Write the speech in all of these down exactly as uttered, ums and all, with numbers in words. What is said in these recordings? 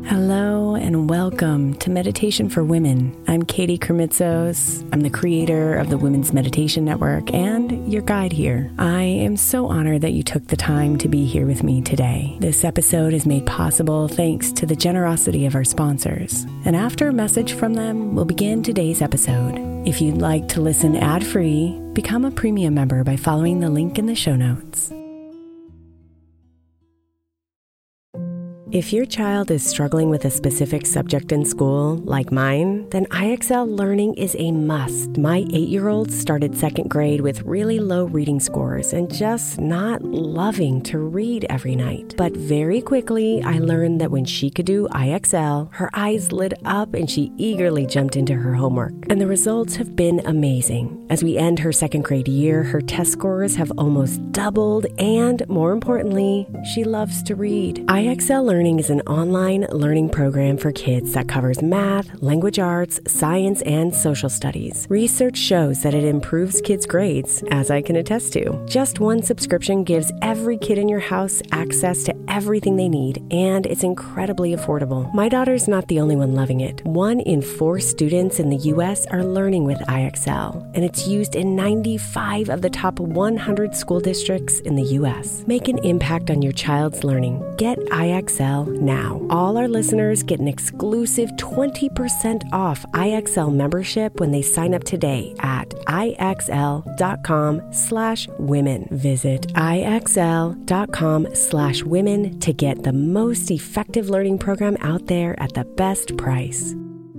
Hello and welcome to Meditation for Women. I'm Katie Kermitzos. I'm the creator of the Women's Meditation Network and your guide here. I am so honored that you took the time to be here with me today. This episode is made possible thanks to the generosity of our sponsors. And after a message from them, we'll begin today's episode. If you'd like to listen ad-free, become a premium member by following the link in the show notes. If your child is struggling with a specific subject in school, like mine, then I X L Learning is a must. My eight-year-old started second grade with really low reading scores and just not loving to read every night. But very quickly, I learned that when she could do I X L, her eyes lit up and she eagerly jumped into her homework. And the results have been amazing. As we end her second grade year, her test scores have almost doubled, and more importantly, she loves to read. I X L Learning is an online learning program for kids that covers math, language arts, science, and social studies. Research shows that it improves kids' grades, as I can attest to. Just one subscription gives every kid in your house access to everything they need, and it's incredibly affordable. My daughter's not the only one loving it. One in four students in the U S are learning with I X L, and it's used in ninety-five of the top one hundred school districts in the U S. Make an impact on your child's learning. Get I X L now. All our listeners get an exclusive twenty percent off I X L membership when they sign up today at IXL.com slash women. Visit IXL.com slash women to get the most effective learning program out there at the best price.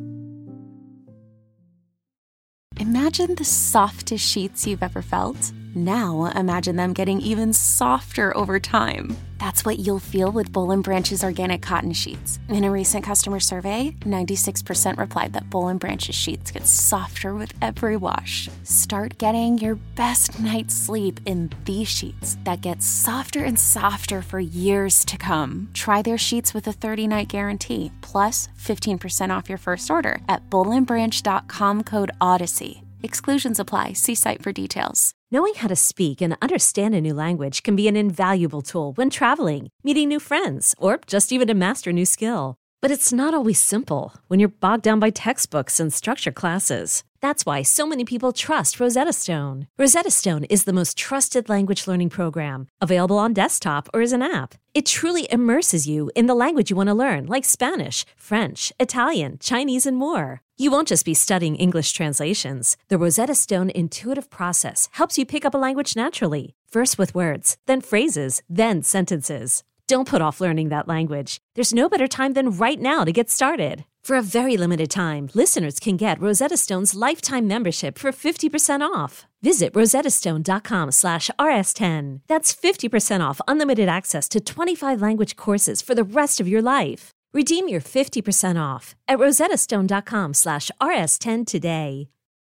Imagine the softest sheets you've ever felt. Now imagine them getting even softer over time. That's what you'll feel with Boll and Branch's organic cotton sheets. In a recent customer survey, ninety-six percent replied that Boll and Branch's sheets get softer with every wash. Start getting your best night's sleep in these sheets that get softer and softer for years to come. Try their sheets with a thirty-night guarantee, plus fifteen percent off your first order at boll and branch dot com code Odyssey. Exclusions apply. See site for details. Knowing how to speak and understand a new language can be an invaluable tool when traveling, meeting new friends, or just even to master a new skill. But it's not always simple when you're bogged down by textbooks and structure classes. That's why so many people trust Rosetta Stone. Rosetta Stone is the most trusted language learning program, available on desktop or as an app. It truly immerses you in the language you want to learn, like Spanish, French, Italian, Chinese, and more. You won't just be studying English translations. The Rosetta Stone intuitive process helps you pick up a language naturally, first with words, then phrases, then sentences. Don't put off learning that language. There's no better time than right now to get started. For a very limited time, listeners can get Rosetta Stone's lifetime membership for fifty percent off. Visit rosettastone.com slash rs10. That's fifty percent off unlimited access to twenty-five language courses for the rest of your life. Redeem your fifty percent off at rosettastone.com slash rs10 today.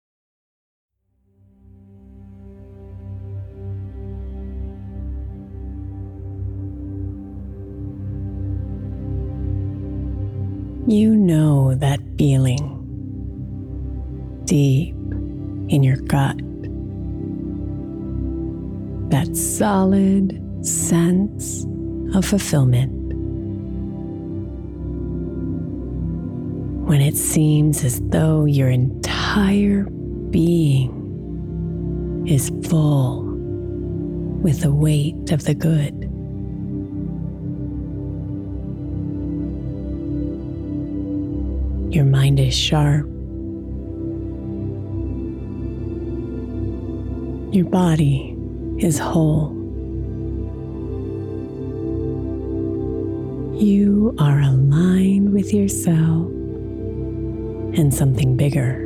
You know that feeling deep in your gut, that solid sense of fulfillment, when it seems as though your entire being is full with the weight of the good. Your mind is sharp. Your body is whole. You are aligned with yourself and something bigger.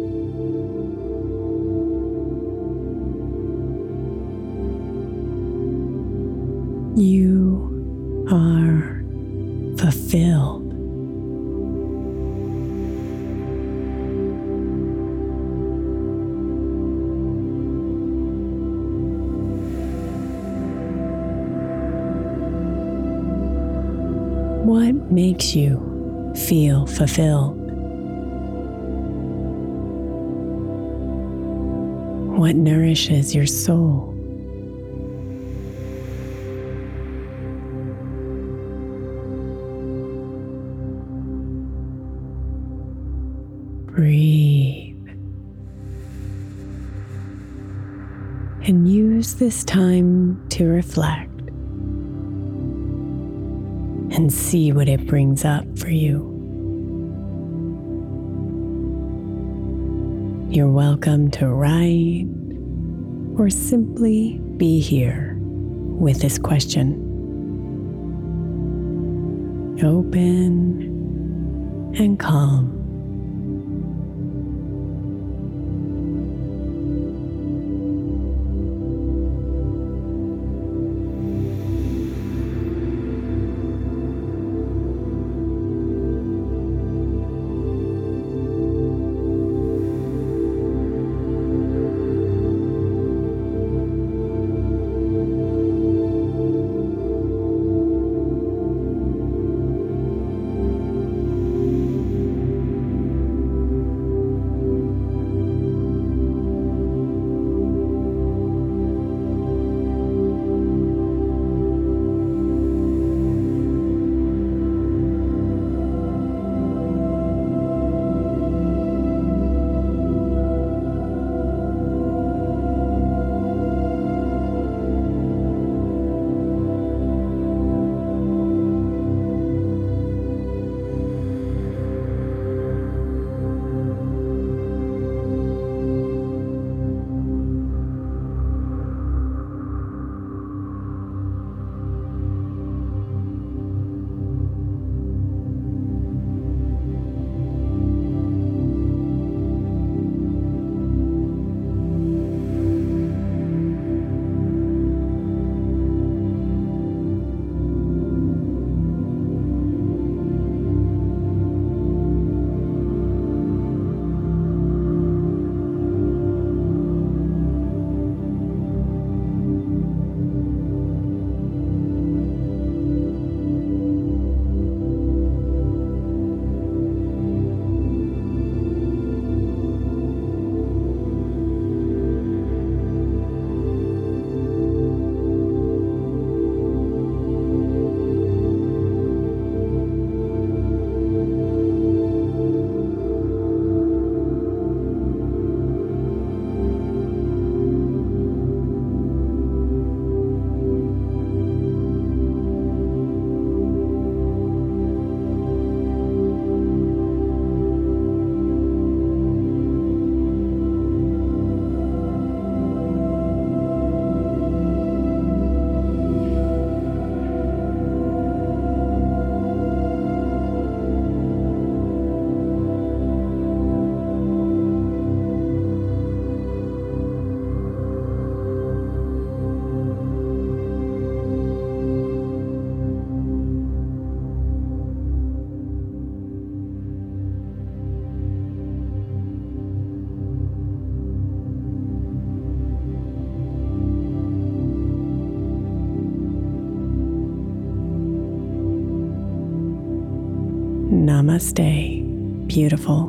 You are fulfilled. What makes you feel fulfilled? What nourishes your soul? Breathe. And use this time to reflect and see what it brings up for you. You're welcome to write or simply be here with this question. Open and calm. Namaste, beautiful.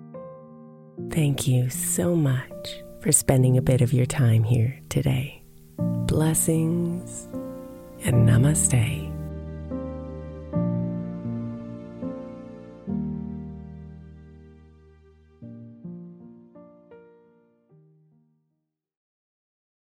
Thank you so much for spending a bit of your time here today. Blessings and namaste.